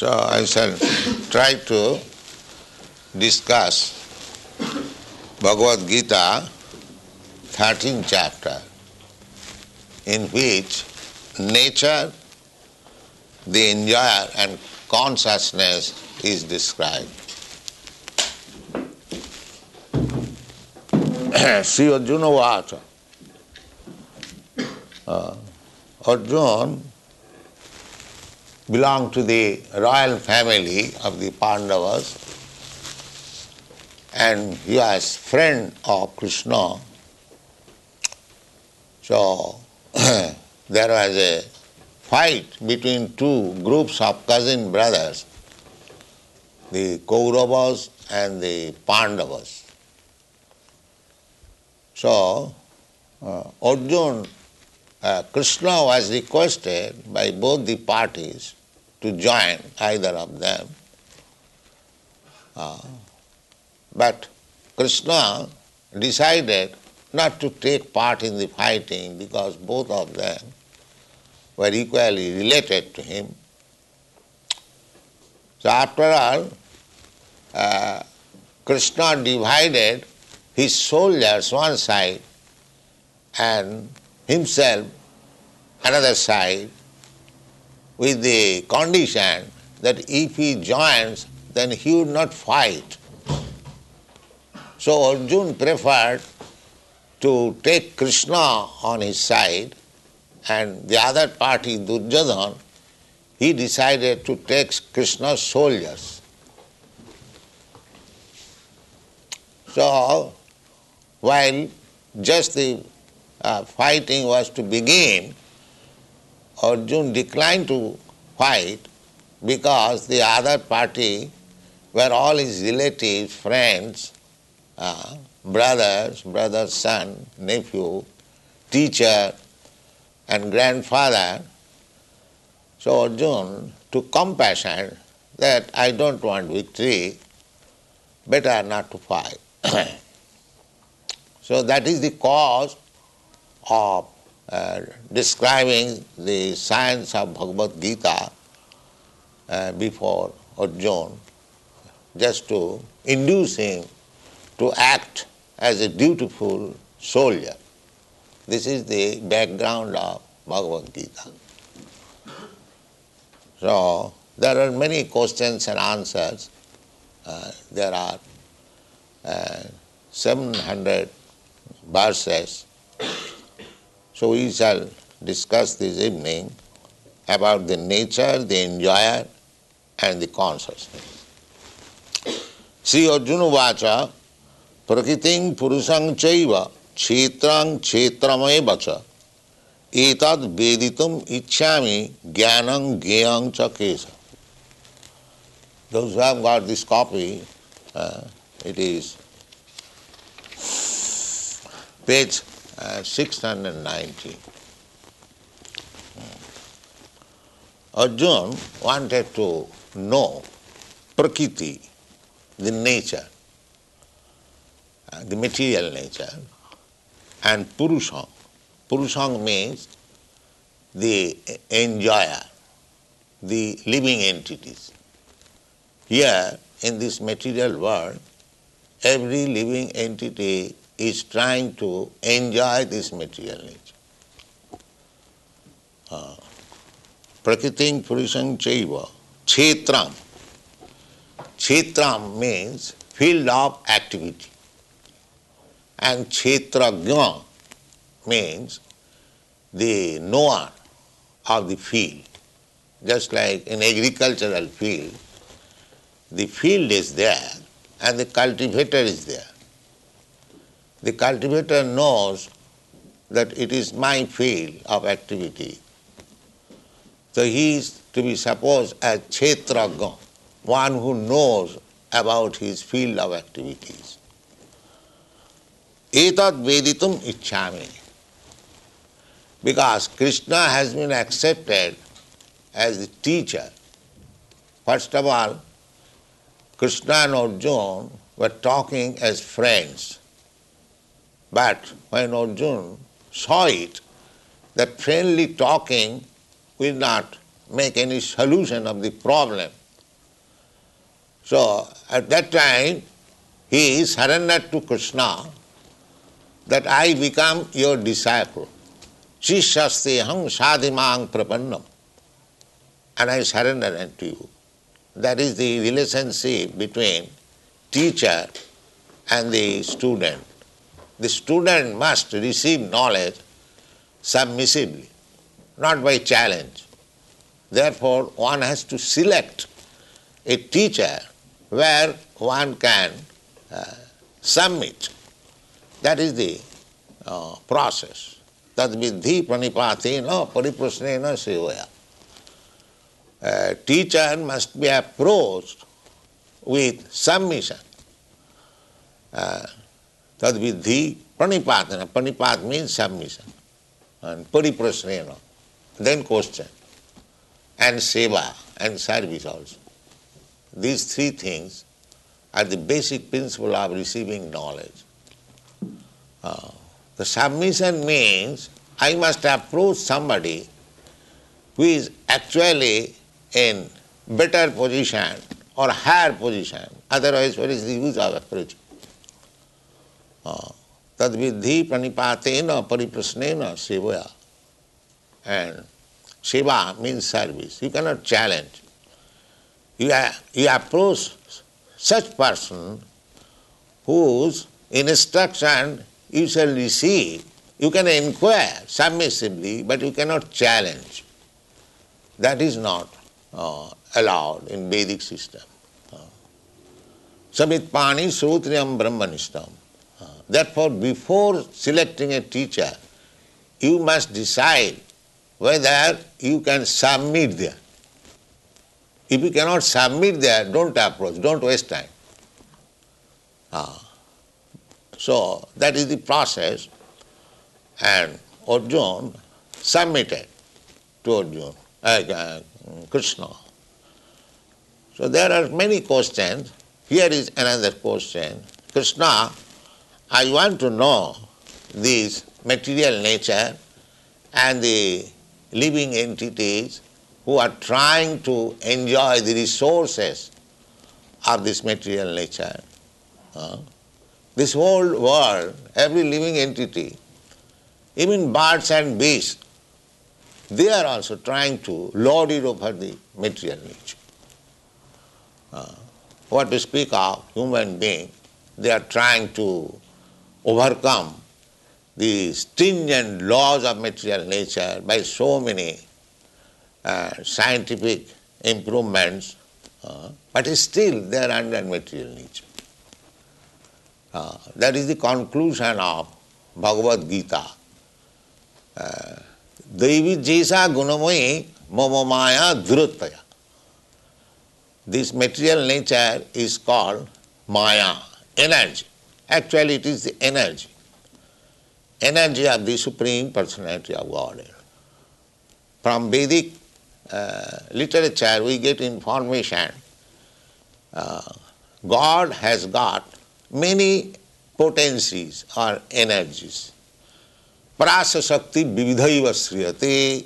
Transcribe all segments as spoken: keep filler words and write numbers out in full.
So I shall try to discuss Bhagavad Gita, thirteenth chapter, in which nature, the enjoyer and consciousness is described. Sri Arjuna Vacha. Uh, Arjuna belonged to the royal family of the Pandavas, and he was friend of Krishna. So there was a fight between two groups of cousin brothers, the Kauravas and the Pandavas. So uh, Arjuna, uh, Krishna was requested by both the parties to join either of them. Uh, but Krishna decided not to take part in the fighting because both of them were equally related to him. So after all, uh, Krishna divided his soldiers one side and himself another side, with the condition that if he joins, then he would not fight. So Arjuna preferred to take Krishna on his side, and the other party, Duryodhana, he decided to take Krishna's soldiers. So while just the uh, fighting was to begin, Arjuna declined to fight because the other party were all his relatives, friends, uh, brothers, brother's son, nephew, teacher, and grandfather. So Arjuna took compassion that I don't want victory, better not to fight. So that is the cause of uh, describing the science of Bhagavad Gita uh, before Arjuna, just to induce him to act as a dutiful soldier. This is the background of Bhagavad Gita. So there are many questions and answers. Uh, there are uh, seven hundred verses. So we shall discuss this evening about the nature, the enjoyer, and the consciousness. Sri Arjuna Vacha Prakriting Purusang Chaiva Kshetrang Kshetramaya Cha Etad Veditum Ichchami Jnanam Gyayam Cha Kesa. Those who have got this copy, uh, it is page uh, six hundred ninety. Arjuna wanted to know Prakriti, the nature, uh, the material nature, and Purushang. Purushang means the enjoyer, the living entities. Here, in this material world, every living entity is trying to enjoy this material nature. Uh, Prakriting Purushang Chaiva Kshetram. Kshetram means field of activity. And Kshetrajna means the knower of the field. Just like in agricultural field, the field is there and the cultivator is there. The cultivator knows that it is my field of activity. So he is to be supposed as Kshetrajna, one who knows about his field of activities. Etad Veditum Ichchami. Because Krishna has been accepted as the teacher. First of all, Krishna and Arjuna were talking as friends. But when Arjuna saw it, that friendly talking will not make any solution of the problem So at that time, he surrendered to Krishna that I become your disciple. Chishasteham sadhimang prapannam. And I surrender unto you. That is the relationship between teacher and the student. The student must receive knowledge submissively, not by challenge. Therefore, one has to select a teacher where one can uh, submit. That is the uh, process. Tad vidhi pranipatena pariprasnena sevaya. A teacher must be approached with submission. Uh, Tad vidhi pranipatena. Pranipat means submission. And pariprasnena, then question. And seva and service also. These three things are the basic principle of receiving knowledge. Uh, the submission means I must approach somebody who is actually in better position or higher position. Otherwise, what is the use of approaching? Tad vidhi pranipatena pariprasnena sevaya. And seva means service. You cannot challenge. You, are, you approach such person whose instruction you shall receive. You can inquire submissively, but you cannot challenge. That is not uh, allowed in Vedic system. Samitpani srutriyam brahmanishtam. Therefore, before selecting a teacher, you must decide whether you can submit there. If you cannot submit there, don't approach, don't waste time. Ah. So, that is the process, and Arjuna submitted to Arjuna, uh, uh, Krishna. So, there are many questions. Here is another question. Krishna, I want to know this material nature and the living entities who are trying to enjoy the resources of this material nature. Uh, this whole world, every living entity, even birds and beasts, they are also trying to lord it over the material nature. Uh, what to speak of human being, they are trying to overcome the stringent laws of material nature by so many uh, scientific improvements, uh, but still they are under material nature. Uh, that is the conclusion of Bhagavad Gita. Devi jesa gunamoyi mama maya dhruttaya. This material nature is called maya, energy. Actually, it is the energy. Energy of the Supreme Personality of Godhead. From Vedic uh, literature, we get information. Uh, God has got many potencies or energies. Prasa Shakti Vividhaiva Sriyate,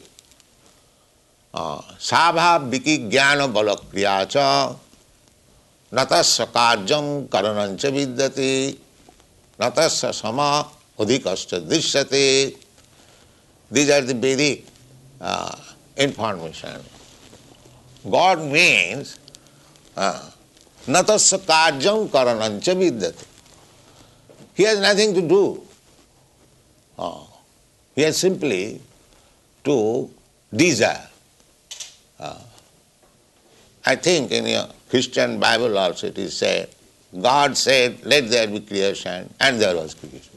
Sabha Viki Jnana Balakriyacha, Natasya Karjam Karanancha Vidyate, Natasya Sama Udhikascha Drishyate. These are the Vedic uh, information. God means uh, Natasya Karjam Karanancha Vidyate. He has nothing to do. Uh, he has simply to desire. Uh, I think in your Christian Bible also it is said, God said, let there be creation, and there was creation.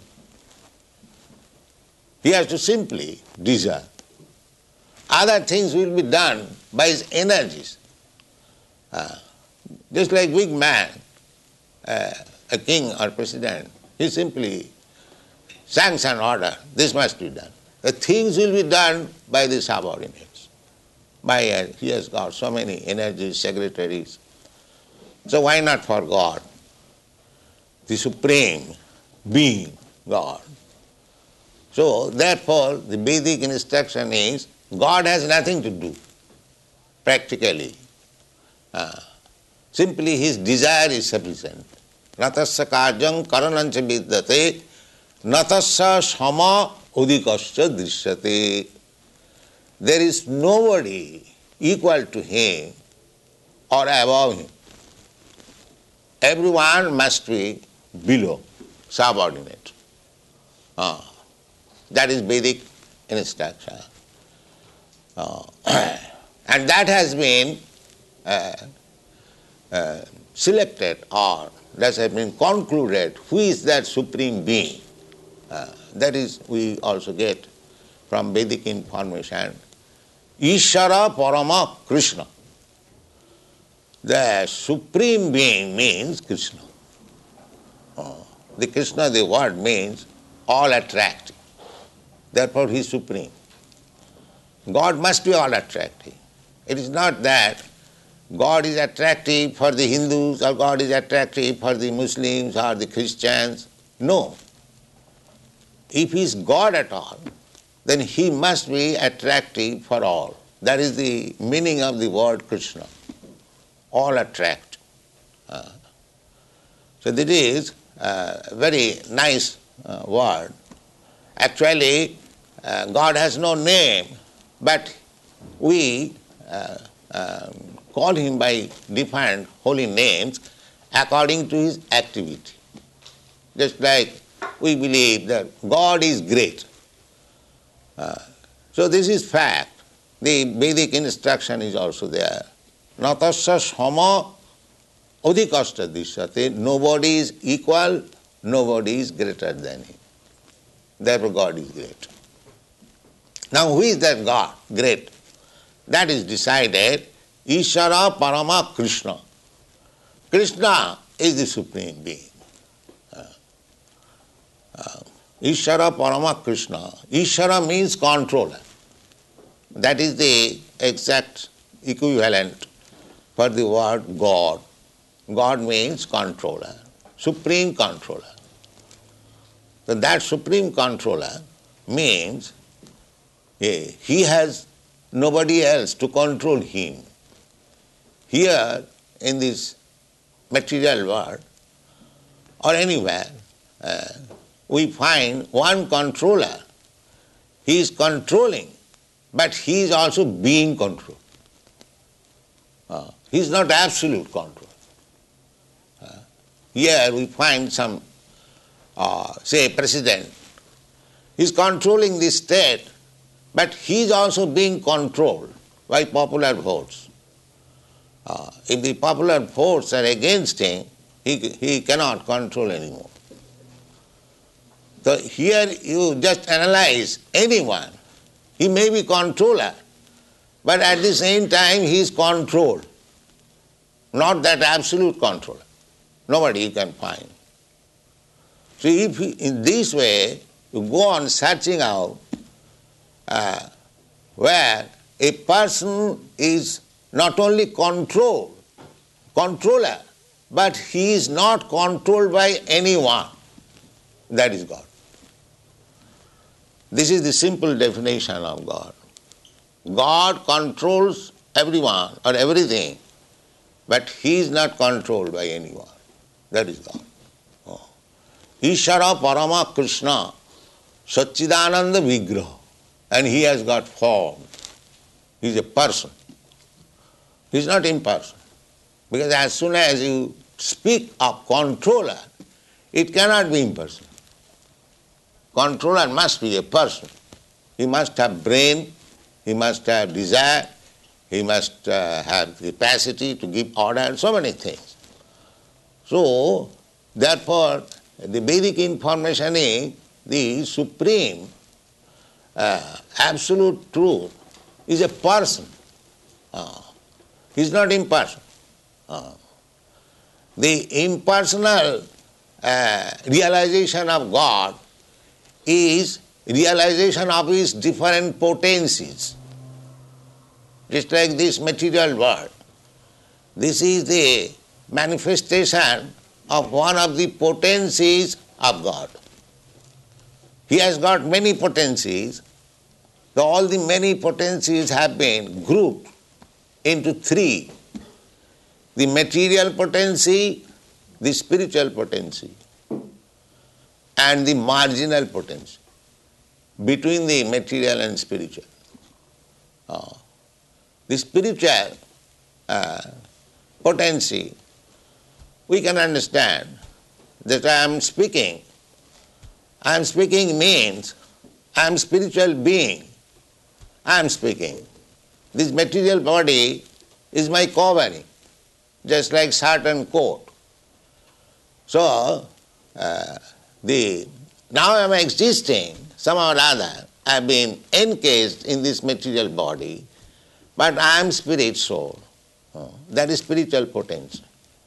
He has to simply desire. Other things will be done by his energies. Uh, just like big man, uh, a king or president, he simply sanction order, this must be done. The things will be done by the subordinates. By uh, he has got so many energies, secretaries. So why not for God? The Supreme Being, God. So therefore the Vedic instruction is, God has nothing to do, practically. Uh, Simply his desire is sufficient. Natasya karyam karanancha vidyate, natasya sama udikasya drishyate. There is nobody equal to him or above him. Everyone must be below, subordinate. Ah, that is Vedic instruction. Ah, and that has been uh, uh, selected, or that has been concluded, who is that supreme being. Uh, that is, we also get from Vedic information, Ishara Parama Krishna. The supreme being means Krishna. Uh, the Krishna, the word means all attractive. Therefore he is supreme. God must be all attractive. It is not that God is attractive for the Hindus or God is attractive for the Muslims or the Christians. No. If he is God at all, then he must be attractive for all. That is the meaning of the word Krishna. All attract. Uh, so that is a very nice uh, word. Actually, uh, God has no name, but we uh, uh, call him by different holy names according to his activity. Just like we believe that God is great. Uh, so this is fact. The Vedic instruction is also there. Natasya sama udikasya drishyate. Nobody is equal, nobody is greater than him. Therefore God is great. Now who is that God, great? That is decided, Ishara Parama Krishna. Krishna is the supreme being. Uh, uh, Ishara Parama Krishna. Ishara means controller. That is the exact equivalent for the word God. God means controller, supreme controller. So that supreme controller means eh, he has nobody else to control him. Here in this material world or anywhere, uh, we find one controller. He is controlling, but he is also being controlled. Uh, he is not absolute control. Uh, here we find some, uh, say, president. He is controlling the state, but he is also being controlled by popular votes. Uh, if the popular votes are against him, he, he cannot control anymore. So here you just analyze anyone. He may be controller, but at the same time he is controlled. Not that absolute controller. Nobody you can find. So if you, in this way you go on searching out uh, where a person is not only controlled, controller, but he is not controlled by anyone, that is God. This is the simple definition of God. God controls everyone or everything, but he is not controlled by anyone. That is God. Oh. Ishara Parama Krishna Satchidananda Vigraha. And he has got form. He is a person. He is not impersonal. Because as soon as you speak of controller, it cannot be impersonal. Controller must be a person. He must have brain, he must have desire, he must uh, have capacity to give order and so many things. So, therefore, the Vedic information is the supreme, uh, absolute truth is a person. Uh, he is not impersonal. Uh, the impersonal uh, realization of God is realization of his different potencies. Just like this material world. This is the manifestation of one of the potencies of God. He has got many potencies. So all the many potencies have been grouped into three. the material potency, the spiritual potency, and the marginal potency between the material and spiritual. Uh, the spiritual uh, potency, we can understand that I am speaking. I am speaking means I am spiritual being. I am speaking. This material body is my covering, just like shirt and coat. So, uh, the now I am existing, somehow or other, I have been encased in this material body, but I am spirit soul. Uh, that is spiritual potency.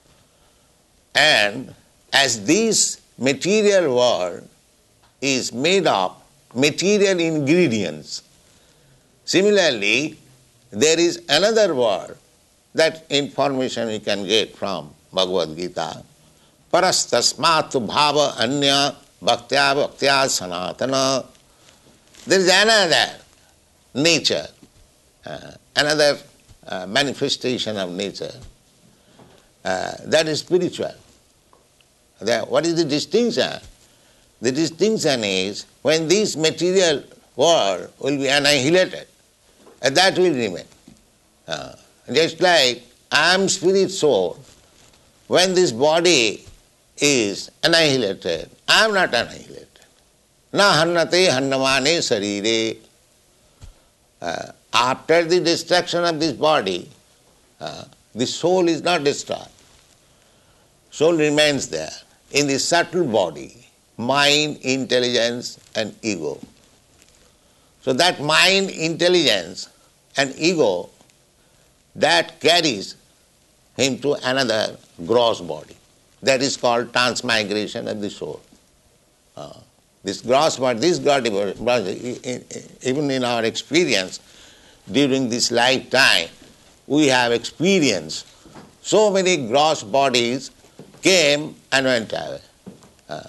And as this material world is made of material ingredients, similarly, there is another world, that information we can get from Bhagavad Gita. Parastasmatu bhava anya bhaktya bhaktya sanatana. There is another nature, uh, another uh, manifestation of nature, uh, that is spiritual. That, what is the distinction? The distinction is when this material world will be annihilated, and that will remain. Uh, just like I am spirit soul, when this body is annihilated, I am not annihilated. Na hannate hannamane sarire. Uh, after the destruction of this body, uh, the soul is not destroyed. Soul remains there in the subtle body, mind, intelligence and ego. So that mind, intelligence and ego, that carries him to another gross body. That is called transmigration of the soul. Uh, this gross body, this body, even in our experience, during this lifetime, we have experienced so many gross bodies came and went away. Uh,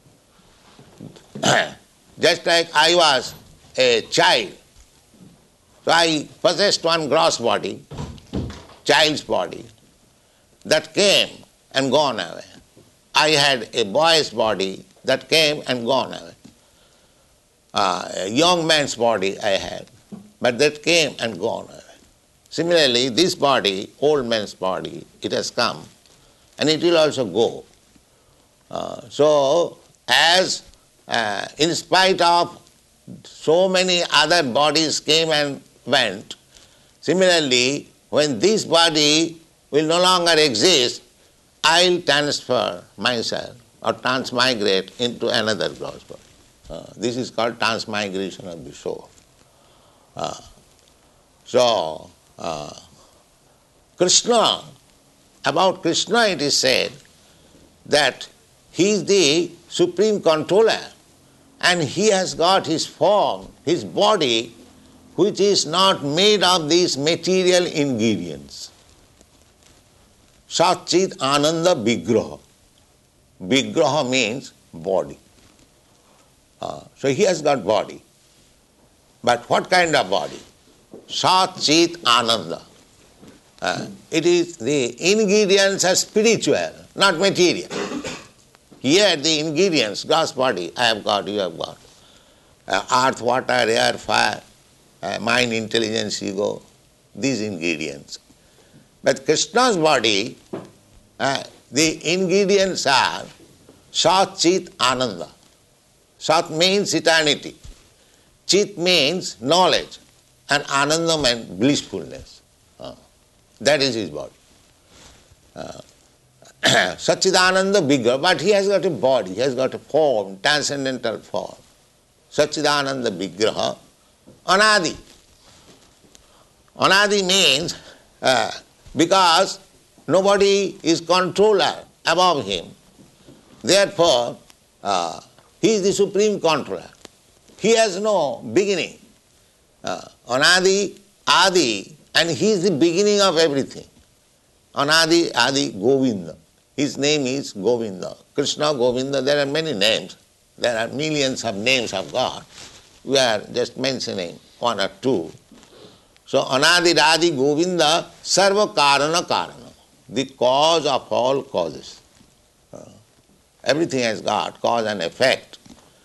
just like I was a child, so I possessed one gross body, child's body, that came and gone away. I had a boy's body that came and gone away. Uh, a young man's body I had, but that came and gone away. Similarly, this body, old man's body, it has come and it will also go. Uh, so, as uh, in spite of so many other bodies came and went, similarly, when this body will no longer exist, I will transfer myself or transmigrate into another gross body. Uh, this is called transmigration of the soul. Uh, so, uh, Krishna, about Krishna it is said that he is the supreme controller and he has got his form, his body, which is not made of these material ingredients. Satchit Ananda Vigraha. Vigraha means body. Uh, so he has got body. But what kind of body? Satchit Ananda. Uh, it is the ingredients are spiritual, not material. Here the ingredients, gross body, I have got, you have got. Uh, earth, water, air, fire, uh, mind, intelligence, ego, these ingredients. But Krishna's body, uh, the ingredients are Sat Chit Ananda. Sat means eternity. Chit means knowledge. And Ananda means blissfulness. Uh, that is his body. Uh, Satchidananda Vigraha, but he has got a body, he has got a form, transcendental form. Satchidananda Vigraha, Anadi. Anadi means uh, because nobody is controller above him. Therefore, uh, he is the supreme controller. He has no beginning. Uh, Anadi, Adi, and he is the beginning of everything. Anadi, Adi, Govinda. His name is Govinda. Krishna, Govinda, there are many names. There are millions of names of God. We are just mentioning one or two. So, Anadi, Adi, Govinda, Sarva Karana Karana. the cause of all causes. Uh, everything has got cause and effect.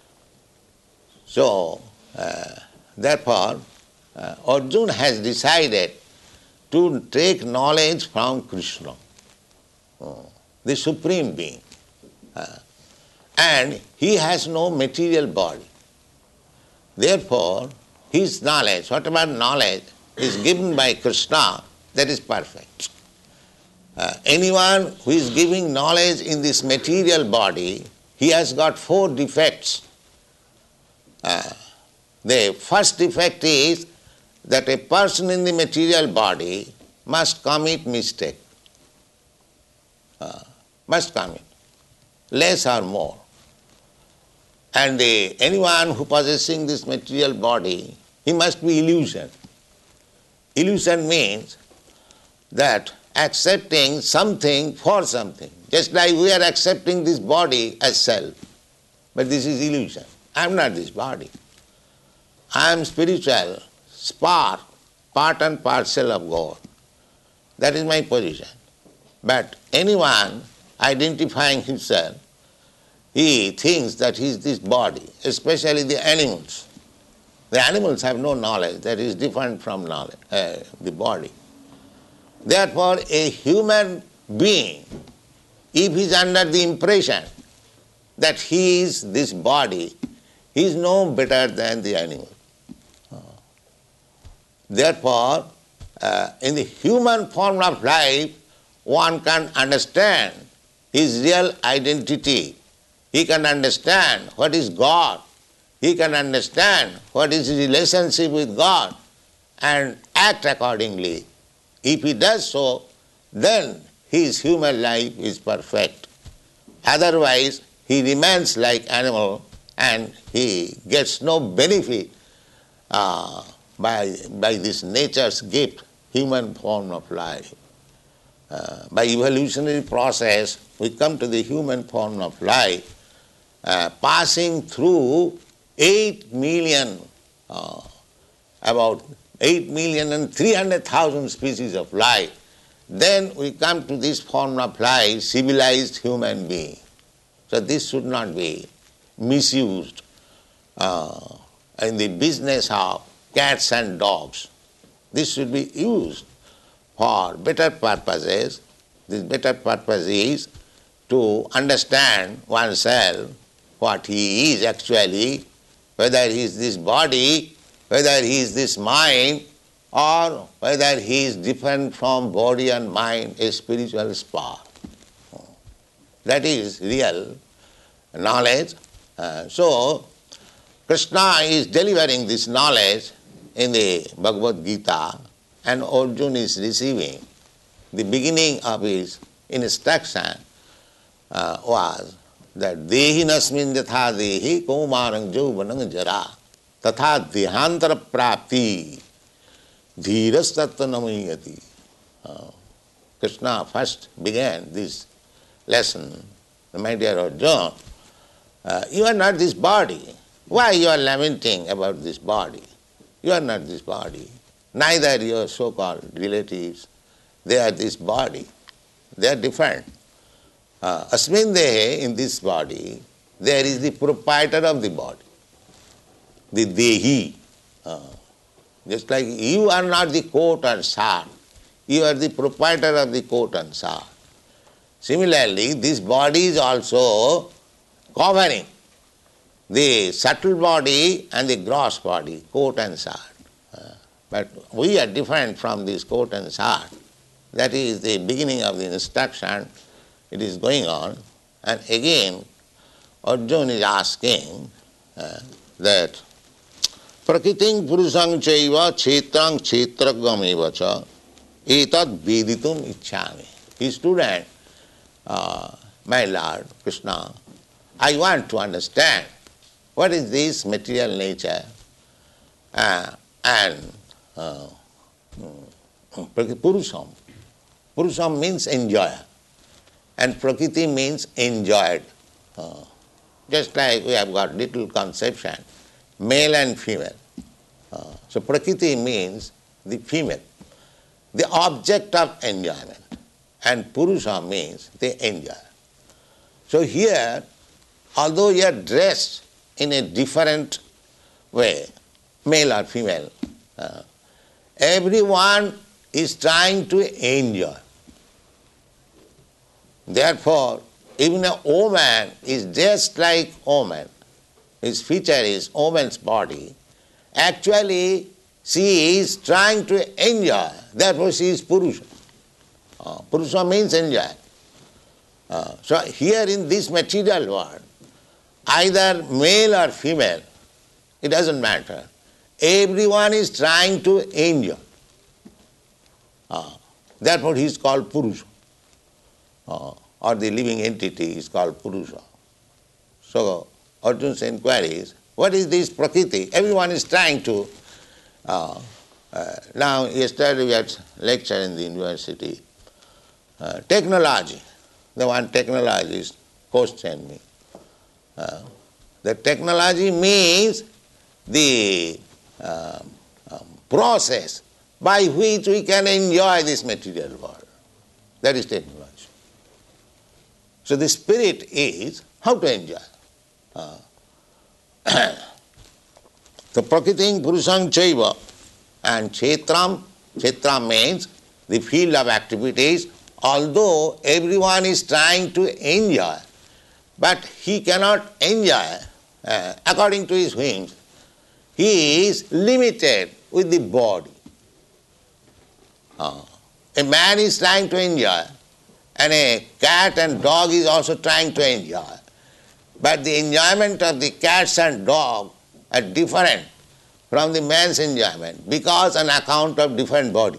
So, uh, therefore, uh, Arjuna has decided to take knowledge from Krishna, uh, the Supreme Being. Uh, and he has no material body. Therefore, his knowledge, whatever knowledge is given by Krishna, that is perfect. Uh, anyone who is giving knowledge in this material body, he has got four defects. Uh, the first defect is that a person in the material body must commit mistake. Uh, must commit, less or more. And the, anyone who possessing this material body, he must be illusion. Illusion means that accepting something for something. Just like we are accepting this body as self. But this is illusion. I am not this body. I am spiritual, spark, part and parcel of God. That is my position. But anyone identifying himself, he thinks that he is this body, especially the animals. The animals have no knowledge that is different from knowledge, uh, the body. Therefore, a human being, if he is under the impression that he is this body, he is no better than the animal. Therefore, uh, in the human form of life, one can understand his real identity. He can understand what is God. He can understand what is his relationship with God and act accordingly. If he does so, then his human life is perfect. Otherwise, he remains like animal and he gets no benefit uh, by, by this nature's gift, human form of life. Uh, by evolutionary process, we come to the human form of life, uh, passing through eight million, uh, about eight million and three hundred thousand species of life. Then we come to this form of life, civilized human being. So this should not be misused uh, in the business of cats and dogs. This should be used for better purposes. This better purpose is to understand oneself, what he is actually, whether he is this body, whether he is this mind, or whether he is different from body and mind, a spiritual spark. That is real knowledge. Uh, so, Krishna is delivering this knowledge in the Bhagavad Gita, and Arjuna is receiving. The beginning of his instruction uh, was that Dehi nasmin yatha dehi kaumarang jauvanang jara tatha dehantara prapti dhiras tattva namayati. Uh, Krishna first began this lesson, my dear Arjuna, uh, you are not this body. Why you are lamenting about this body? You are not this body. Neither your so-called relatives, they are this body. They are different. Uh, Asmin dehe, in this body, there is the proprietor of the body, the dehi. Uh, just like you are not the coat and shirt, you are the proprietor of the coat and shirt. Similarly, this body is also covering the subtle body and the gross body, coat and shirt. Uh, but we are different from this coat and shirt. That is the beginning of the instruction. It is going on. And again, Arjuna is asking uh, that Prakriting purusang chaiva chetrang chetragam eva cha etad veditum ichchami. His student, uh, my Lord Krishna, I want to understand what is this material nature uh, and uh, purusam. Purusam means enjoyer, and prakriti means enjoyed. Uh, just like we have got little conception, male and female. Uh, so prakriti means the female, the object of enjoyment. and Purusha means they enjoy. So here, although you are dressed in a different way, male or female, uh, everyone is trying to enjoy. Therefore, even a woman is just like woman. His feature is woman's body. Actually, she is trying to enjoy. Therefore, she is Purusha. Uh, Purusha means enjoy. Uh, so here in this material world, either male or female, it doesn't matter. Everyone is trying to enjoy. Uh, therefore, he is called Purusha. Uh, or the living entity is called Purusha. So, Arjuna's inquiry is, what is this Prakriti? Everyone is trying to. Uh, uh, now, yesterday we had lecture in the university. Uh, technology. The one technologist questioned me. Uh, the technology means the uh, um, process by which we can enjoy this material world. That is technology. So the spirit is how to enjoy. Uh, so Prakritim Purusam Chaiva and Kshetram, Kshetram means the field of activities, although everyone is trying to enjoy, but he cannot enjoy uh, according to his whims. He is limited with the body. Uh, a man is trying to enjoy, and a cat and dog is also trying to enjoy. But the enjoyment of the cats and dog are different from the man's enjoyment because on account of different body.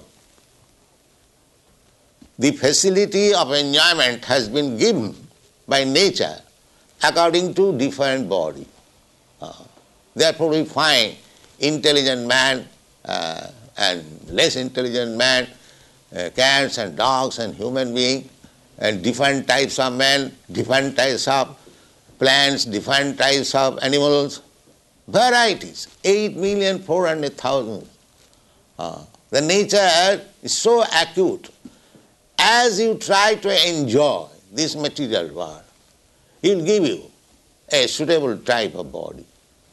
The facility of enjoyment has been given by nature according to different body. Uh, therefore we find intelligent man uh, and less intelligent man, uh, cats and dogs and human beings, and different types of men, different types of plants, different types of animals, varieties, eight million four hundred thousand. Uh, the nature is so acute. As you try to enjoy this material world, he will give you a suitable type of body.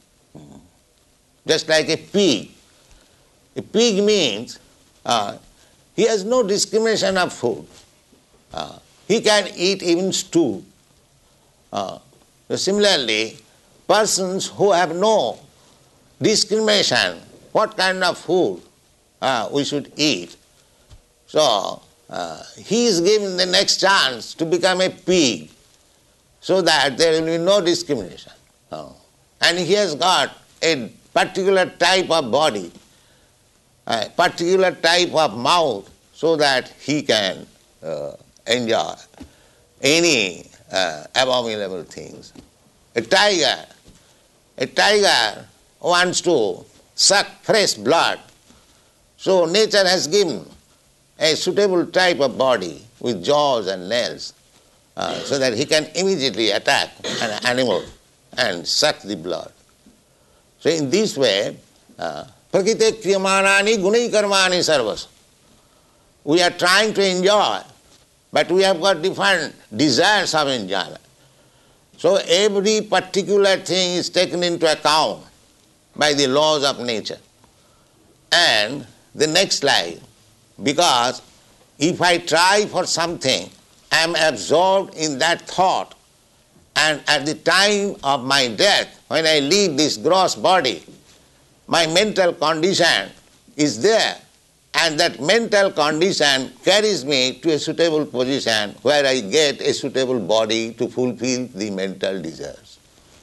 Just like a pig. A pig means uh, he has no discrimination of food. Uh, he can eat even stew. Uh, so similarly, persons who have no discrimination, what kind of food uh, we should eat. So, uh, he is given the next chance to become a pig so that there will be no discrimination. Uh, and he has got a particular type of body, a particular type of mouth so that he can uh, enjoy any uh, abominable things. A tiger, a tiger wants to suck fresh blood, so nature has given a suitable type of body with jaws and nails uh, so that he can immediately attack an animal and suck the blood. So in this way, prakrite kriyamanani gunai karmani sarvas. We are trying to enjoy, but we have got different desires of enjoyment. So every particular thing is taken into account by the laws of nature. And the next slide, because if I try for something, I am absorbed in that thought, and at the time of my death, when I leave this gross body, my mental condition is there, and that mental condition carries me to a suitable position where I get a suitable body to fulfill the mental desires.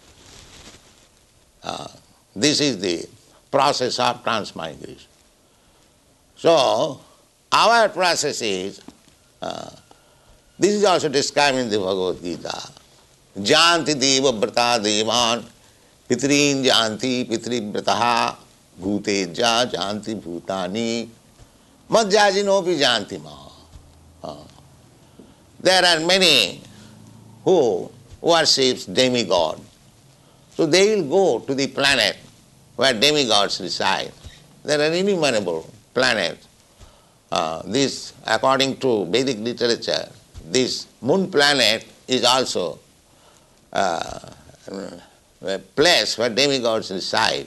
Uh, this is the process of transmigration. So, our process is, uh, this is also described in the Bhagavad Gita. Janti deva brata devan, pitrin janti pitri brataha, bhuteja janti bhutani, madhyajinopi janti maha. Uh, there are many who worship demigod. So they will go to the planet where demigods reside. There are innumerable planets. uh, this, according to Vedic literature, this moon planet is also uh, a place where demigods reside.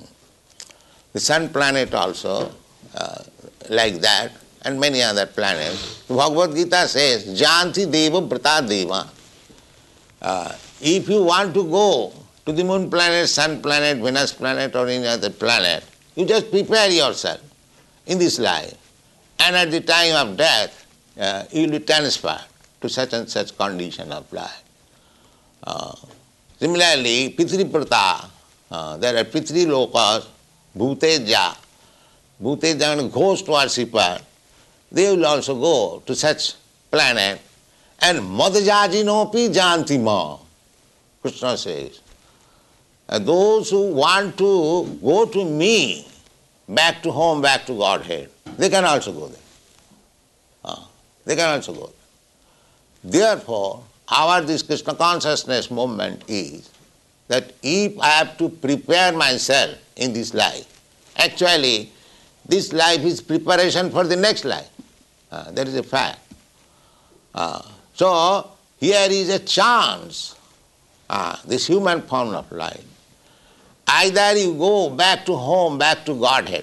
The sun planet also, uh, like that, and many other planets. Bhagavad Gita says, Janti Deva Brata Deva. Uh, if you want to go to the moon planet, sun planet, Venus planet, or any other planet, you just prepare yourself in this life. And at the time of death, uh, you will be transferred to such and such condition of life. Uh, similarly, Pitri Prata, uh, there are Pitri Lokas, Bhuteja. Bhuteja and ghost worshipper, they will also go to such planet. And Madhajajinopi Janti Ma, Krishna says. Uh, those who want to go to me, back to home, back to Godhead, they can also go there. Uh, they can also go there. Therefore, our this Krishna consciousness movement is that if I have to prepare myself in this life, actually this life is preparation for the next life. Uh, that is a fact. Uh, so, here is a chance, uh, this human form of life. Either you go back to home, back to Godhead,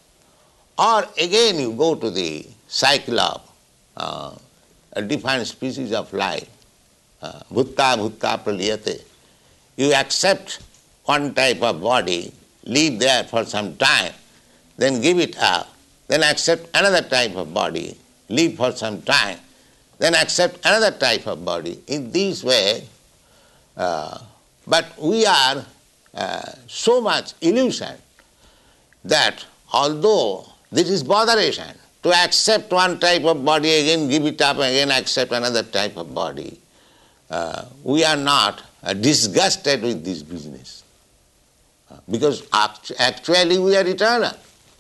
or again you go to the cycle of uh, a different species of life. Uh, bhutta bhutta praliyate. You accept one type of body, live there for some time, then give it up, then accept another type of body, live for some time, then accept another type of body. In this way, uh, but we are uh, so much illusion that although this is botheration, to accept one type of body, again give it up, again accept another type of body, uh, we are not uh, disgusted with this business. Uh, because act- actually we are eternal.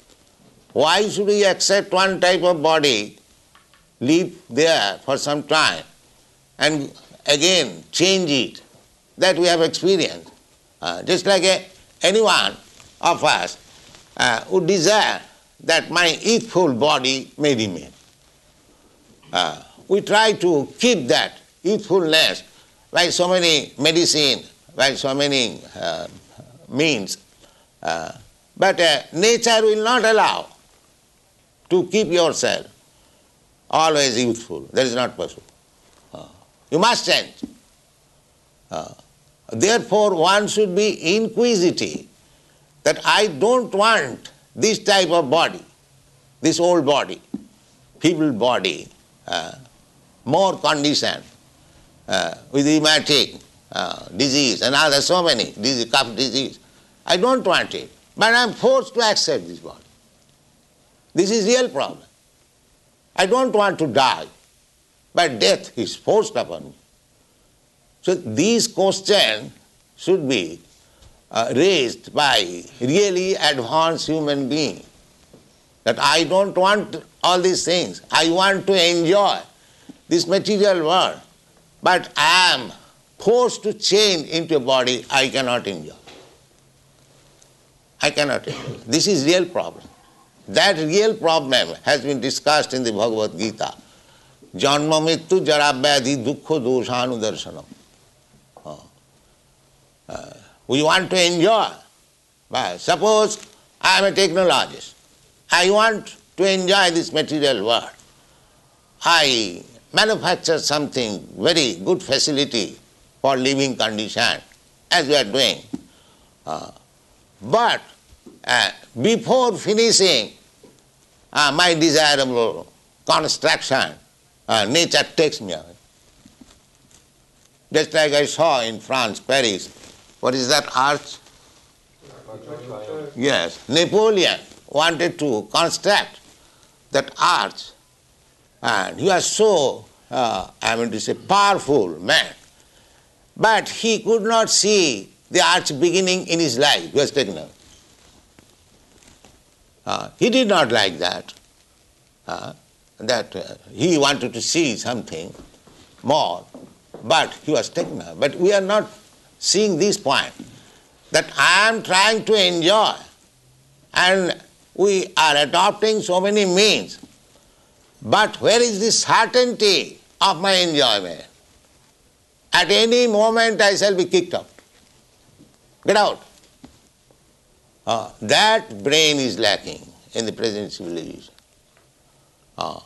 Why should we accept one type of body, live there for some time, and again change it? That we have experienced. Uh, just like a, any one of us uh, would desire that my youthful body may remain. Uh, we try to keep that youthfulness by so many medicine, by so many uh, means. Uh, but uh, nature will not allow to keep yourself always youthful. That is not possible. Uh, you must change. Uh, therefore, one should be inquisitive that I don't want this type of body, this old body, feeble body, uh, more condition, uh, with rheumatic uh, disease and other so many disease, cough disease. I don't want it, but I am forced to accept this body. This is real problem. I don't want to die, but death is forced upon me. So these questions should be uh, raised by really advanced human beings. That I don't want all these things. I want to enjoy this material world, but I am forced to change into a body I cannot enjoy. I cannot enjoy. This is real problem. That real problem has been discussed in the Bhagavad Gita. Janma mittu jara vyadhi dukkha doshanu darshanam. Uh, we want to enjoy. But suppose I am a technologist. I want to enjoy this material world. I manufacture something, very good facility for living condition, as we are doing. Uh, but uh, before finishing uh, my desirable construction, uh, nature takes me away. Just like I saw in France, Paris, what is that arch? Yes, Napoleon wanted to construct that arch, and he was so, uh, I mean to say, powerful man, but he could not see the arch beginning in his life. He was taken away. Uh, he did not like that, uh, that uh, he wanted to see something more, but he was taken away. But we are not seeing this point, that I am trying to enjoy, and we are adopting so many means But where is the certainty of my enjoyment? At any moment I shall be kicked out. Get out. Uh, that brain is lacking in the present civilization. Uh,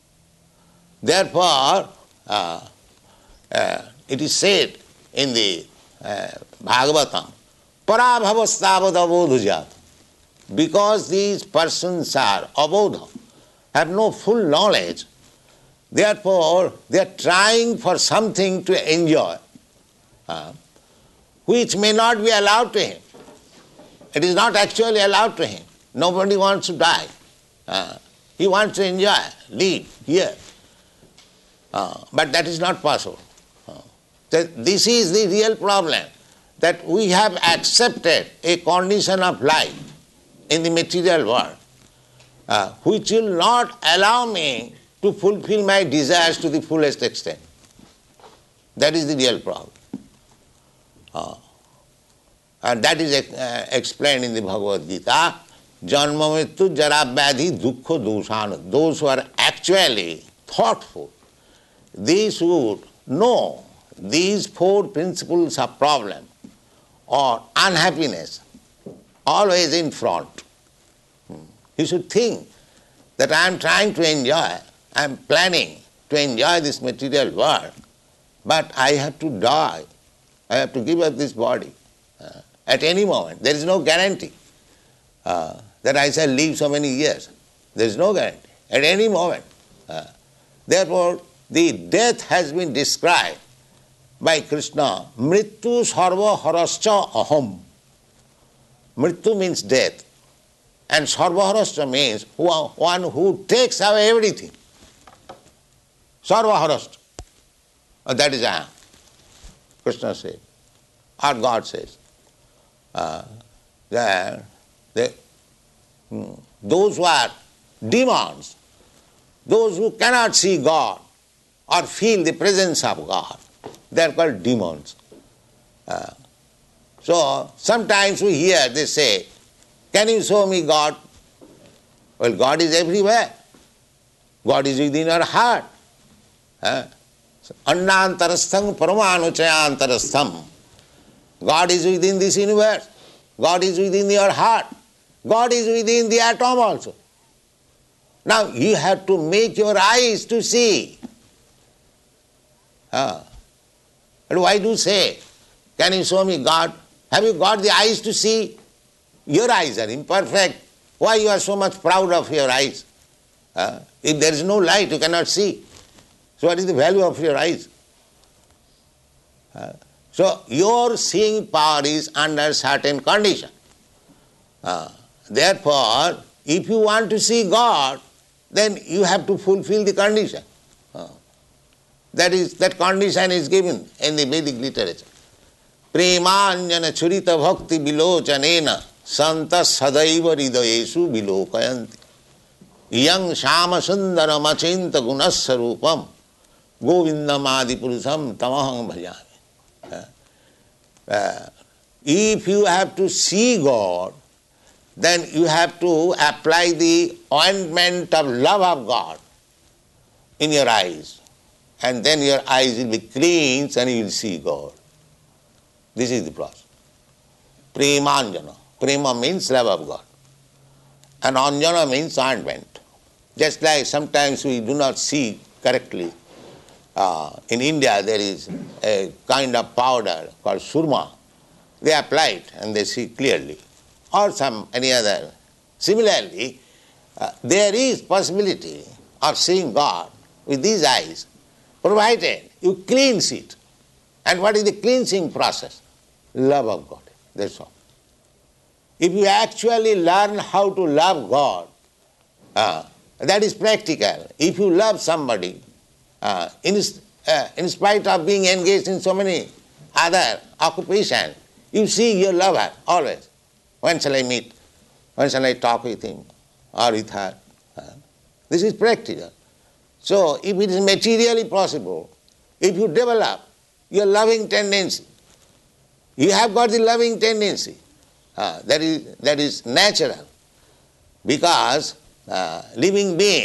therefore, uh, uh, it is said in the uh, Bhagavatam, parabhavastavad abodhujat. Because these persons are abodha, have no full knowledge, therefore they are trying for something to enjoy, uh, which may not be allowed to him. It is not actually allowed to him. Nobody wants to die. Uh, he wants to enjoy, live here. Uh, but that is not possible. Uh, this is the real problem, that we have accepted a condition of life in the material world, uh, which will not allow me to fulfill my desires to the fullest extent. That is the real problem. Uh, and that is uh, explained in the Bhagavad Gita, Janma Mrityu Jara Vyadhi Dukkha Doshana. Those who are actually thoughtful, these would know these four principles of problem or unhappiness always in front. You should think that I am trying to enjoy, I am planning to enjoy this material world, but I have to die. I have to give up this body uh, at any moment. There is no guarantee uh, that I shall live so many years. There is no guarantee at any moment. Uh, therefore, the death has been described by Krishna, Mrityu sarva harascha aham. Mrityu means death, and sarva harascha means one who takes away everything. Sarva harascha. That is I am. Krishna says, or God says, uh, that they, hmm, those who are demons, those who cannot see God or feel the presence of God, they are called demons. Uh, so sometimes we hear they say, can you show me God? Well, God is everywhere. God is within our heart. Uh, Annantarastham paramanuchayantarastham. God is within this universe. God is within your heart. God is within the atom also. Now you have to make your eyes to see. Uh, but why do you say, can you show me God? Have you got the eyes to see? Your eyes are imperfect. Why you are so much proud of your eyes? Uh, if there is no light, you cannot see. So what is the value of your eyes? Uh, so your seeing power is under certain condition. Uh, therefore, if you want to see God, then you have to fulfill the condition. Uh, that is that condition is given in the Vedic literature. Premanjana churita bhakti bilochanena santa sadaiva hridayeshu bilokayanti. Yang shama sundara machinta gunasya rupam govindamadi purusham tamaham bhajami. Uh, uh, if you have to see God, then you have to apply the ointment of love of God in your eyes. And then your eyes will be cleansed and you will see God. This is the process. Premanjana. Prema means love of God. And anjana means ointment. Just like sometimes we do not see correctly. Uh, in India there is a kind of powder called surma. They apply it and they see clearly. Or some any other. Similarly, uh, there is possibility of seeing God with these eyes, provided you cleanse it. And what is the cleansing process? Love of God. That's all. If you actually learn how to love God, uh, that is practical. If you love somebody, uh, in, uh, in spite of being engaged in so many other occupations, you see your lover always. When shall I meet? When shall I talk with him or with her? Uh, this is practical. So if it is materially possible, if you develop your loving tendency, you have got the loving tendency, uh, that is that is natural, because uh, living being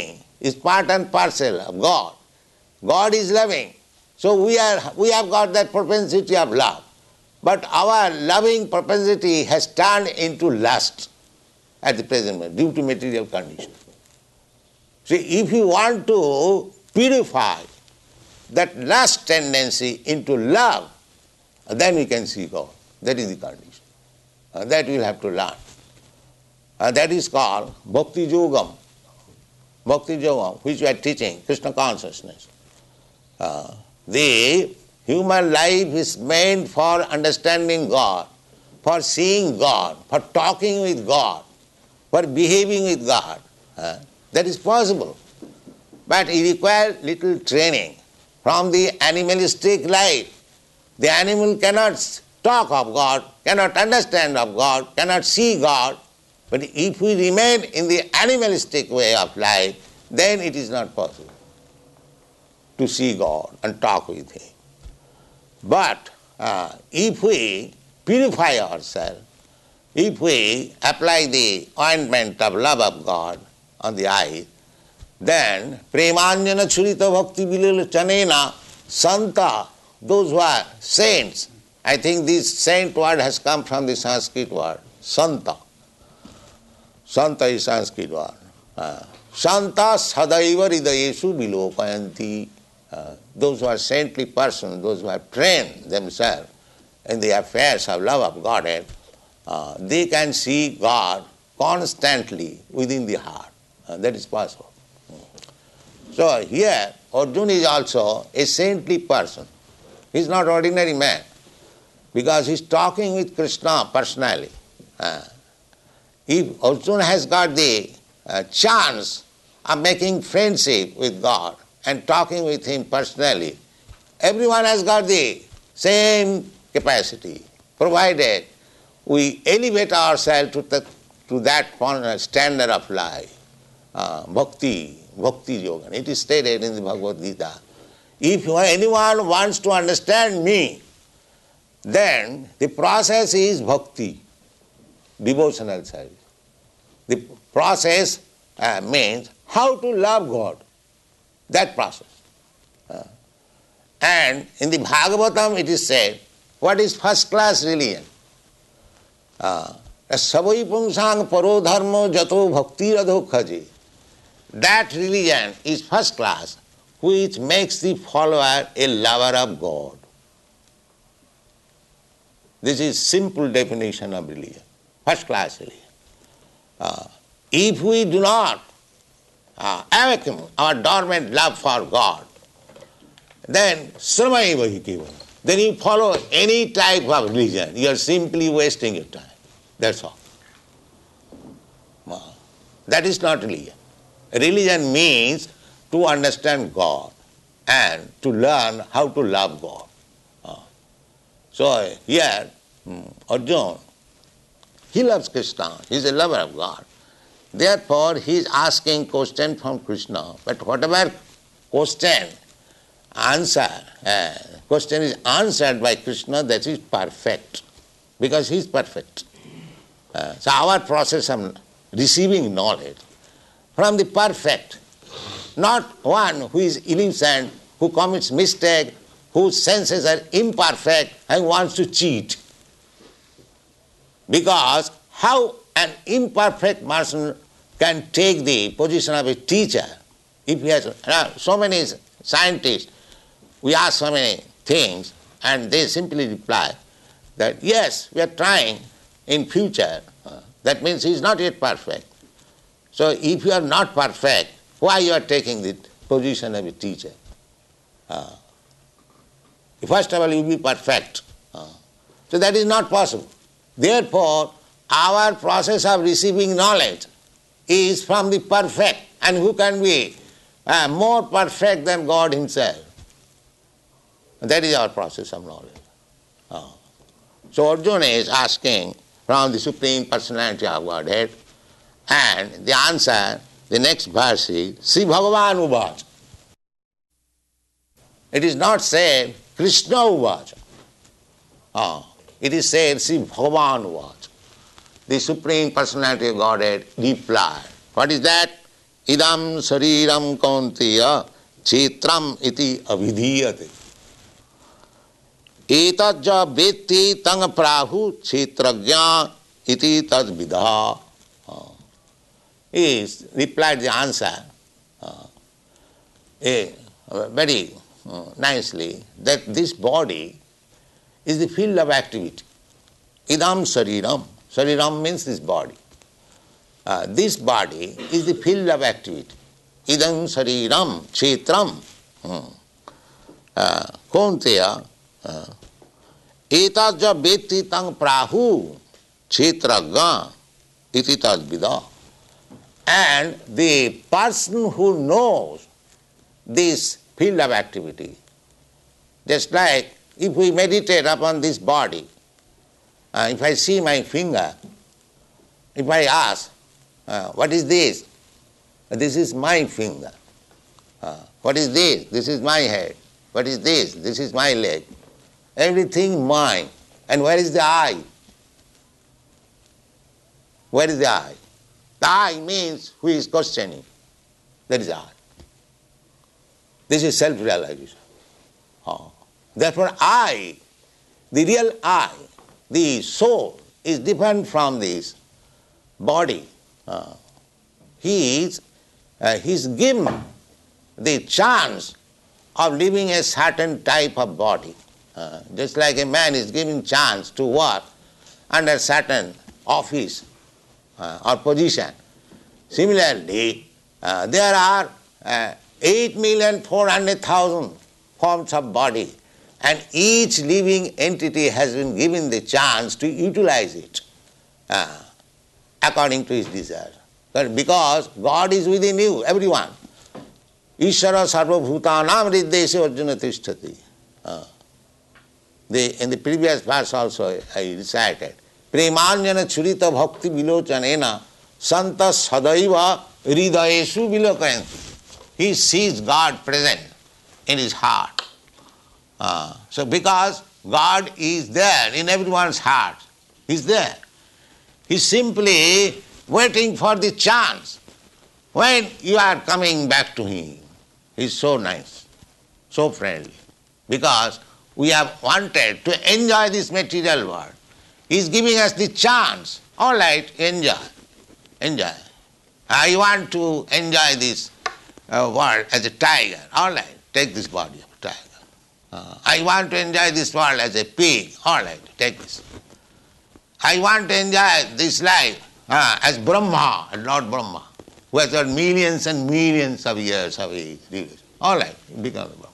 is part and parcel of God. God is loving. So we are we have got that propensity of love. But our loving propensity has turned into lust at the present moment due to material conditions. See, if you want to purify that lust tendency into love, then we can see God. That is the condition. Uh, that we will have to learn. Uh, that is called Bhakti Yogam. Bhakti Yogam, which we are teaching, Krishna consciousness. Uh, the human life is meant for understanding God, for seeing God, for talking with God, for behaving with God. Uh, that is possible. But it requires little training from the animalistic life. The animal cannot talk of God, cannot understand of God, cannot see God. But if we remain in the animalistic way of life, then it is not possible to see God and talk with Him. But uh, if we purify ourselves, if we apply the ointment of love of God on the eyes, then premanjana churita bhakti vililachanena santa, those who are saints, I think this saint word has come from the Sanskrit word, santa. Santa is Sanskrit word. Uh, Santa sadaiva hridayeshu vilokayanti. Uh, those who are saintly persons, those who have trained themselves in the affairs of love of Godhead, uh, they can see God constantly within the heart. Uh, that is possible. So here, Arjuna is also a saintly person. He is not ordinary man, because he is talking with Krishna personally. Uh, if Arjuna has got the uh, chance of making friendship with God and talking with Him personally, everyone has got the same capacity, provided we elevate ourselves to, the, to that standard of life, uh, bhakti, bhakti yoga. It is stated in the Bhagavad Gita. If anyone wants to understand me, then the process is bhakti, devotional service. The process uh, means how to love God, that process. Uh, and in the Bhagavatam it is said, what is first class religion? Savai pungsang paro dharmo jato bhakti radho khaji. That religion is first class, which makes the follower a lover of God. This is simple definition of religion, first class religion. Uh, if we do not uh, awaken our dormant love for God, then sramaiva hi kevalam. Then you follow any type of religion, you are simply wasting your time. That's all. Uh, that is not religion. Religion means to understand God and to learn how to love God. Uh, so here, um, Arjuna, he loves Krishna, he is a lover of God. Therefore, he is asking question from Krishna, but whatever question, answer, uh, question is answered by Krishna, that is perfect, because he is perfect. Uh, so our process of receiving knowledge from the perfect, not one who is innocent, who commits mistake, whose senses are imperfect and wants to cheat. Because how an imperfect person can take the position of a teacher if he has uh, so many scientists, we ask so many things and they simply reply that yes, we are trying in future. Uh, that means he is not yet perfect. So if you are not perfect, why you are taking the position of a teacher? Uh, first of all, you be perfect. Uh, so that is not possible. Therefore, our process of receiving knowledge is from the perfect. And who can be uh, more perfect than God Himself? That is our process of knowledge. Uh, so Arjuna is asking from the Supreme Personality of Godhead, and the answer, the next verse is, Sri Bhagavan Uvacha. It is not said, Krishna Uvacha. Uh, it is said, Sri Bhagavan Uvacha. The Supreme Personality of Godhead replied. What is that? idam sariram kaunteya chetram iti avidhiyate. Etajja vetti tang prahu chetragya iti tad vidha. He replied the answer uh, eh, very uh, nicely that this body is the field of activity. Idam sariram. Sariram means this body. Uh, this body is the field of activity. Idam sariram chetram. Kaunteya etajja vetti tang prahu chetragya iti tad vidha. And the person who knows this field of activity, just like if we meditate upon this body, uh, if I see my finger, if I ask, uh, what is this? This is my finger. Uh, what is this? This is my head. What is this? This is my leg. Everything mine. And where is the I? Where is the I? The I means who is questioning. That is I. This is self-realization. Oh. Therefore I, the real I, the soul, is different from this body. Uh, he is uh, he is given the chance of living a certain type of body. Uh, just like a man is given chance to work under certain office uh, or position. Similarly, uh, there are uh, eight million four hundred thousand forms of body, and each living entity has been given the chance to utilize it uh, according to his desire. But because God is within you, everyone. Ishvara sarva bhutanam riddesya arjuna tishtati. Uh, the, in the previous verse also I recited, Premanjana churita bhakti vilochanena santa sadaiva hridayesu vilokayanti. He sees God present in his heart. Uh, so because God is there in everyone's heart, he's there. He's simply waiting for the chance when you are coming back to him. He's so nice, so friendly, because we have wanted to enjoy this material world. He's giving us the chance. All right, enjoy, enjoy. I want to enjoy this uh, world as a tiger. All right, take this body of a tiger. Uh, I want to enjoy this world as a pig. All right, take this. I want to enjoy this life uh, as Brahma, Lord Brahma, who has got millions and millions of years of age. All right, become a Brahma.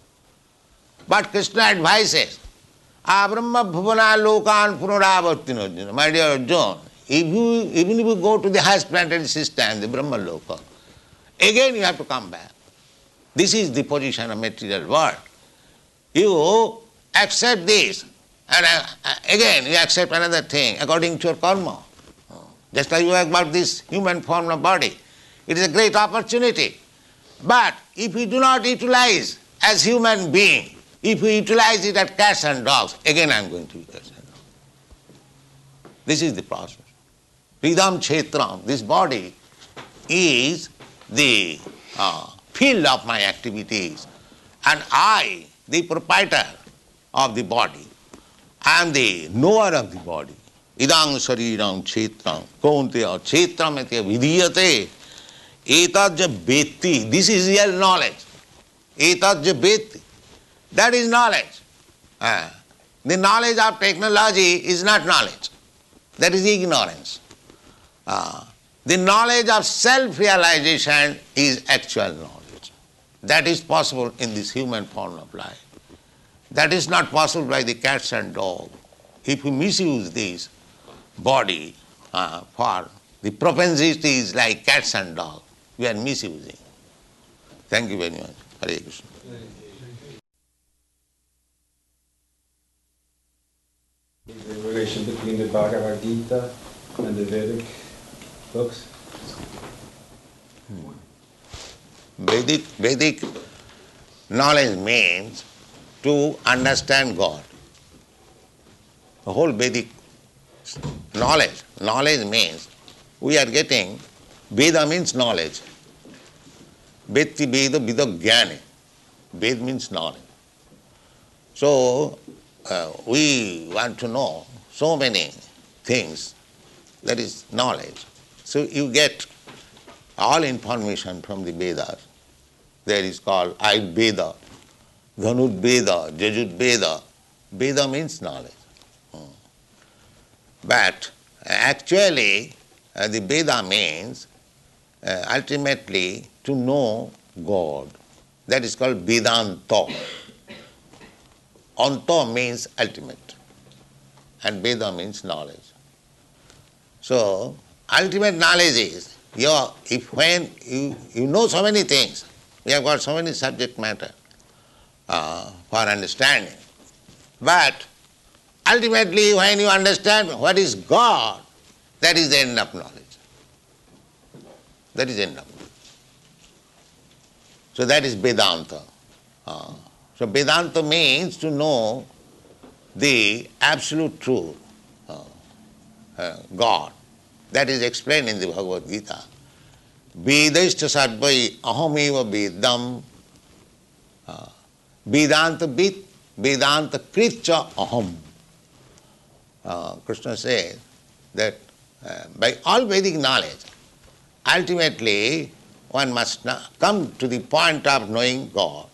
But Krishna advises, Ah Brahma bhuvana lokan punaravartino. My dear Arjuna, if you, even if you go to the highest planetary system, the Brahma loka, again you have to come back. This is the position of material world. You accept this, and uh, again you accept another thing according to your karma. Just like you have got this human form of body. It is a great opportunity. But if we do not utilize as human being, if we utilize it as cats and dogs, again I am going to be cats and dogs. This is the process. Hridam Chetram, this body is the uh, field of my activities, and I, the proprietor of the body, I am the knower of the body. Idang Shariram Chetram, Kaunteya Chetram ete vidhiyate, etajja vetti. This is real knowledge. Etajja vetti. That is knowledge. Uh, the knowledge of technology is not knowledge. That is ignorance. Uh, the knowledge of self-realization is actual knowledge. That is possible in this human form of life. That is not possible by the cats and dogs. If we misuse this body uh, for the propensities like cats and dogs, we are misusing. Thank you very much. Hare Krishna. The relation between the Bhagavad Gita and the Vedic books? Hmm. Vedic, Vedic knowledge means to understand God. The whole Vedic knowledge, knowledge means we are getting, Veda means knowledge, Vetti Veda Vidagyane. Ved means knowledge. So, uh, we want to know so many things, that is knowledge. So you get all information from the Vedas. There is called Ayurveda, Dhanurveda, Jajurveda. Veda means knowledge. But actually, uh, the Veda means uh, ultimately to know God. That is called Vedanta. Anta means ultimate, and Veda means knowledge. So, ultimate knowledge is, your, if when you, you know so many things, we have got so many subject matter uh, for understanding, but ultimately when you understand what is God, that is the end of knowledge. That is the end of knowledge. So that is Vedanta. Uh, so Vedanta means to know the absolute truth, uh, uh, God. That is explained in the Bhagavad Gita. Vedaishta sarvai ahameva vedam uh, Vedanta vid, Vedanta kritcha aham. Uh, Krishna says that uh, by all Vedic knowledge, ultimately one must come to the point of knowing God.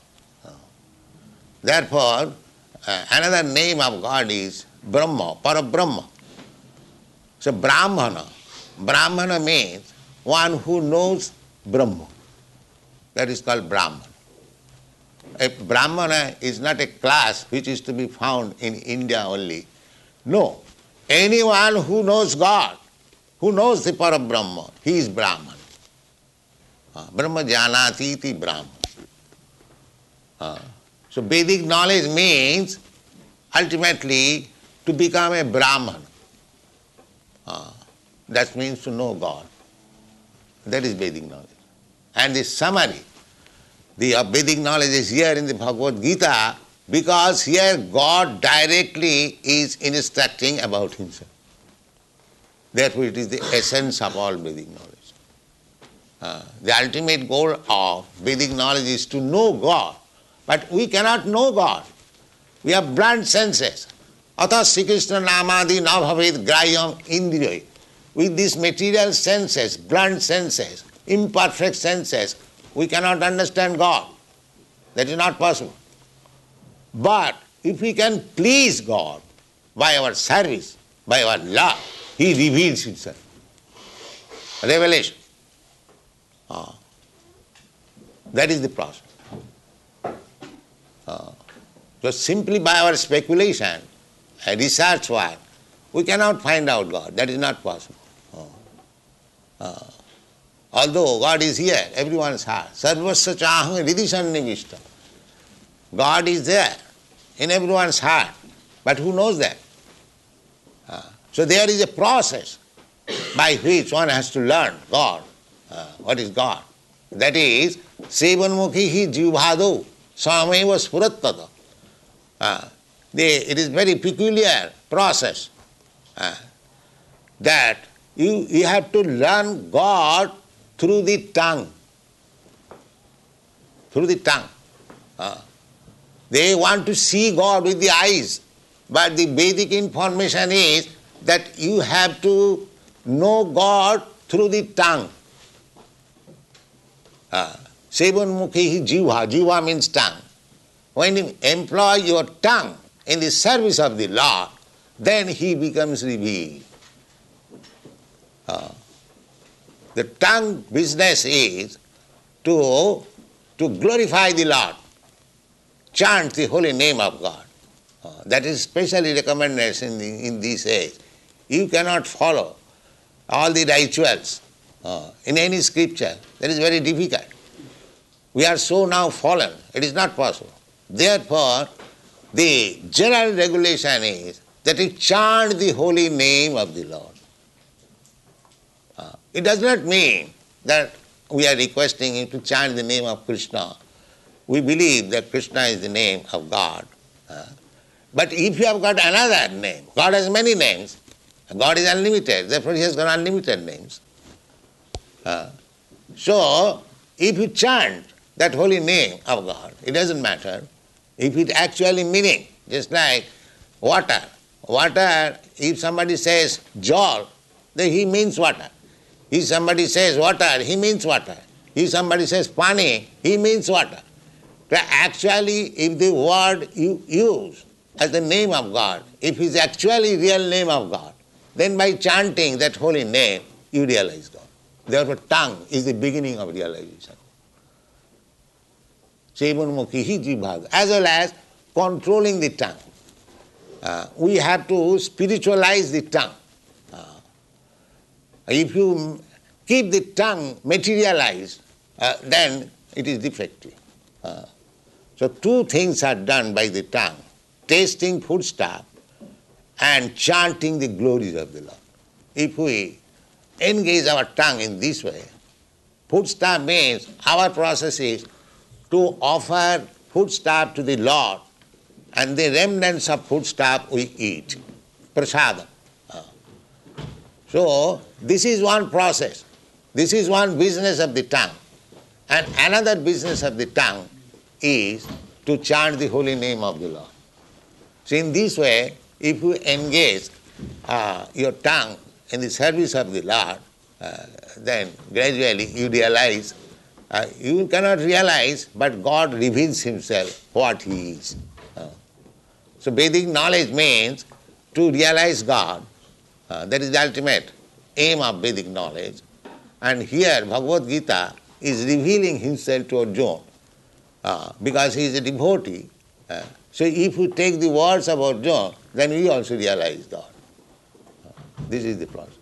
Therefore, uh, another name of God is Brahma, Parabrahma. So Brahmana, Brahmana means one who knows Brahma. That is called Brahman. A Brahmana is not a class which is to be found in India only. No, anyone who knows God, who knows the Parabrahma, he is Brahman. Uh, Brahma janati iti Brahman. Uh, so Vedic knowledge means ultimately to become a Brahman. Uh, that means to know God. That is Vedic knowledge. And the summary, the uh, Vedic knowledge is here in the Bhagavad Gita, because here God directly is instructing about himself. Therefore it is the essence of all Vedic knowledge. Uh, the ultimate goal of Vedic knowledge is to know God. But we cannot know God. We have blunt senses. Atha Sri Krishna namadi na bhavet grayam indriya. With these material senses, blunt senses, imperfect senses, we cannot understand God. That is not possible. But if we can please God by our service, by our love, He reveals Himself. Revelation. Ah. That is the process. Ah. So simply by our speculation, a research work, we cannot find out God. That is not possible. Ah. Ah. Although God is here, everyone's heart. Sarvasya chaham hridi sannivishta. God is there in everyone's heart. But who knows that? Ah. So there is a process by which one has to learn God. Uh, what is God? That is, sevanmukhi jivhado sameva spurattada. Uh, it is very peculiar process uh, that you, you have to learn God through the tongue. Through the tongue. Uh, they want to see God with the eyes, but the Vedic information is that you have to know God through the tongue. Sevanmukhi jiva. Jiva means tongue. When you employ your tongue in the service of the Lord, then He becomes revealed. Uh, the tongue business is to, to glorify the Lord, chant the holy name of God. Uh, that is specially recommended in, the, in this age. You cannot follow all the rituals uh, in any scripture. That is very difficult. We are so now fallen, it is not possible. Therefore, the general regulation is that you chant the holy name of the Lord. Uh, it does not mean that we are requesting you to chant the name of Krishna. We believe that Krishna is the name of God. Uh, but if you have got another name, God has many names. God is unlimited, therefore He has got unlimited names. Uh, so, if you chant that holy name of God, it doesn't matter if it actually meaning, just like water. Water, if somebody says jal, then he means water. If somebody says water, he means water. If somebody says pani, he means water. So actually, if the word you use as the name of God, if it's actually real name of God, then by chanting that holy name, you realize God. Therefore, tongue is the beginning of realization. Sevanmukhihi jibhag, as well as controlling the tongue. Uh, we have to spiritualize the tongue. Uh, if you keep the tongue materialized, uh, then it is defective. Uh, so two things are done by the tongue, tasting foodstuff and chanting the glories of the Lord. If we engage our tongue in this way, foodstuff means our process is to offer foodstuff to the Lord, and the remnants of foodstuff we eat, prasada. Uh. So this is one process. This is one business of the tongue. And another business of the tongue is to chant the holy name of the Lord. So in this way, if you engage uh, your tongue in the service of the Lord, uh, then gradually you realize, uh, you cannot realize, but God reveals Himself what He is. Uh, so Vedic knowledge means to realize God. Uh, that is the ultimate aim of Vedic knowledge. And here Bhagavad Gita is revealing Himself to Arjuna uh, because he is a devotee. Uh, so if you take the words of Arjuna, then we also realize God. Uh, this is the process.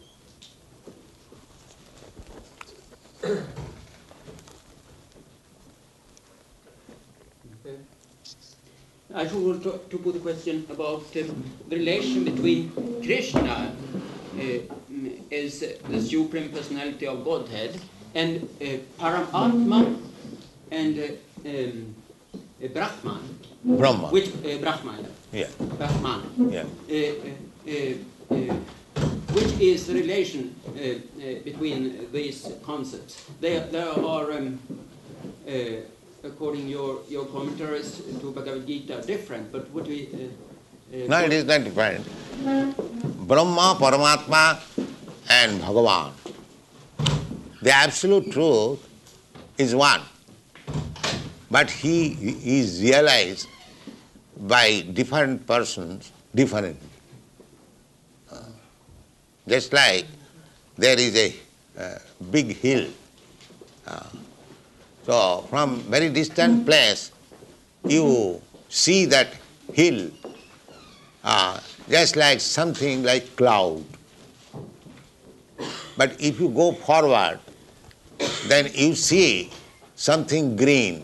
I should want to, to put a question about um, the relation between Krishna uh, as the Supreme Personality of Godhead and uh, Paramatma and uh, um, uh, Brahman. Brahma. Which, uh, Brahman. Yeah. Brahman. Yeah. Uh, uh, uh, which is the relation uh, uh, between these concepts? They, there are, um, uh, according your your commentaries to Bhagavad Gita, different. But what we uh, uh, No, it is not different. Brahma, Paramatma and Bhagavan. The absolute truth is one. But he is realized by different persons differently. Uh, just like there is a uh, big hill. Uh, so from very distant place, you see that hill uh, just like something like cloud. But if you go forward, then you see something green.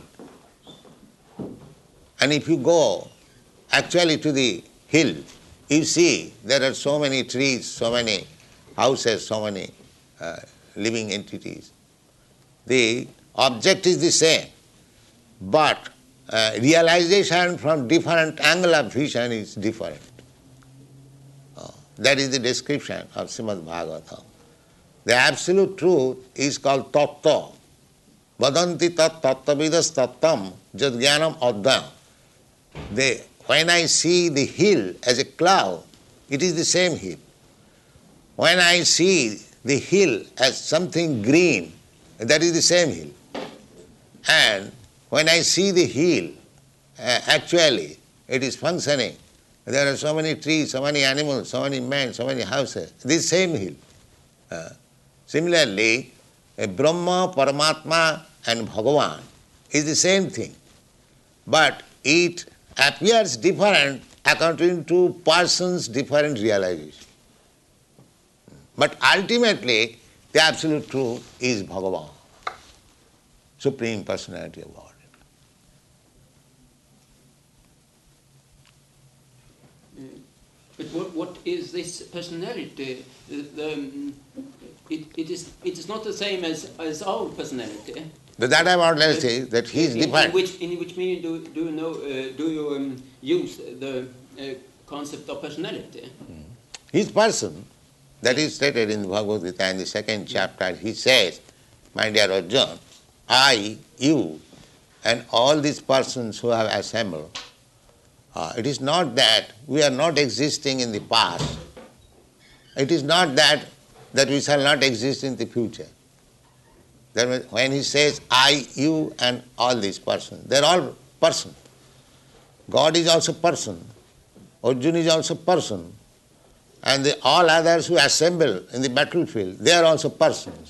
And if you go actually to the hill, you see there are so many trees, so many houses, so many uh, living entities. The object is the same, but uh, realization from different angle of vision is different. Uh, that is the description of Srimad Bhagavatam. The absolute truth is called tattva. Vadanti tat tattvavidas tattam jad jnanam adhyam. They, when I see the hill as a cloud, it is the same hill. When I see the hill as something green, that is the same hill. And when I see the hill, uh, actually, it is functioning. There are so many trees, so many animals, so many men, so many houses. This same hill. Uh, similarly, a Brahma, Paramatma and Bhagavan is the same thing. But it appears different according to persons' different realization. But ultimately, the absolute truth is Bhagavan, Supreme Personality of God. But what, what is this personality? The, the, um, it, it, is, it is not the same as, as our personality. But that I want to say that he is in, different. In which, in which meaning do, do you know? Uh, do you um, use the uh, concept of personality? Mm. His person, that is stated in the Bhagavad Gita in the second chapter. He says, "My dear Arjuna, I, you, and all these persons who have assembled, uh, it is not that we are not existing in the past. It is not that that we shall not exist in the future. That when he says I, you, and all these persons, they are all person. God is also person. Arjuna is also person. And the, all others who assemble in the battlefield, they are also persons.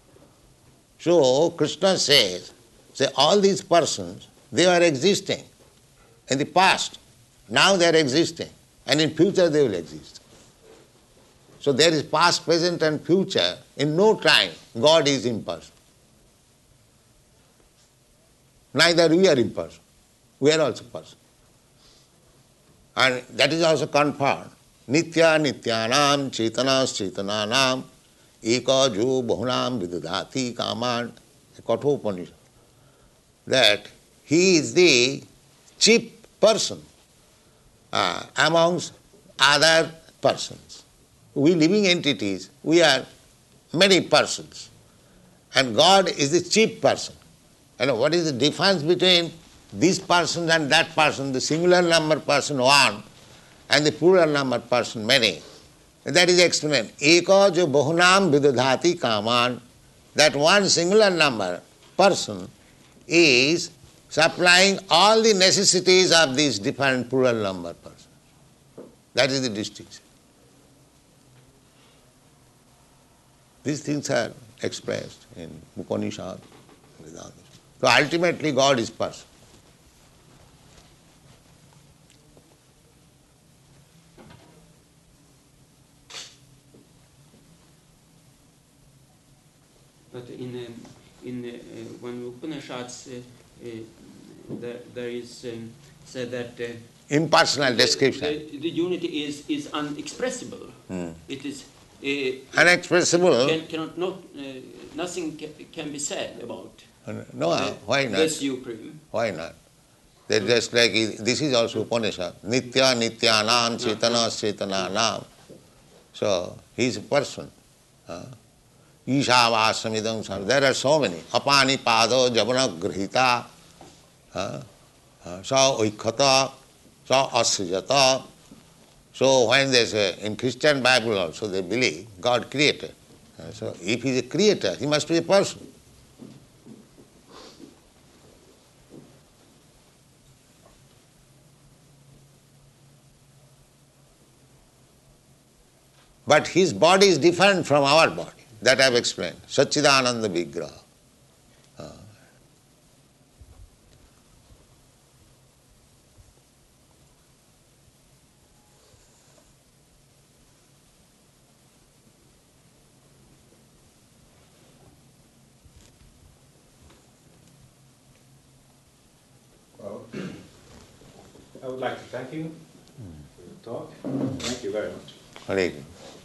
So Krishna says, say all these persons, they are existing in the past. Now they are existing. And in future they will exist. So there is past, present and future. In no time, God is impersonal. Neither we are impersonal. We are also person. And that is also confirmed. Nitya nityanam chetanas chetananam eka jo bahunam vidudhati kaman, Kathopanishad. That he is the chief person uh, amongst other persons. We living entities, we are many persons. And God is the chief person. And what is the difference between this person and that person, the singular number person one and the plural number person many? That is explained. Eka jo bahunam vidudhati kaman, that one singular number person is supplying all the necessities of these different plural number persons. That is the distinction. These things are expressed in Upanishad. So ultimately God is person. But in um, in uh, one Upanishads, uh, uh, there, there is um, said that uh, impersonal the, description. The, the unity is is unexpressible. Hmm. It is uh, Unexpressible. Can, cannot not uh, nothing can, can be said about. No, uh, why not? The Supreme. Why not? They're just like, this is also Upanishad. Nitya nityanam chetana chetananam. So, he is a person. Uh, Ishavashamidam sam. There are so many. Apani pado javana grihita. Uh, uh, sa oikhata. Sa asrijata. So, when they say, in Christian Bible also they believe God created. Uh, so, if he is a creator, he must be a person. But his body is different from our body. That I have explained. Satchidananda Vigraha. Uh. Well, I would like to thank you for your talk. Thank you very much. Hare Krishna.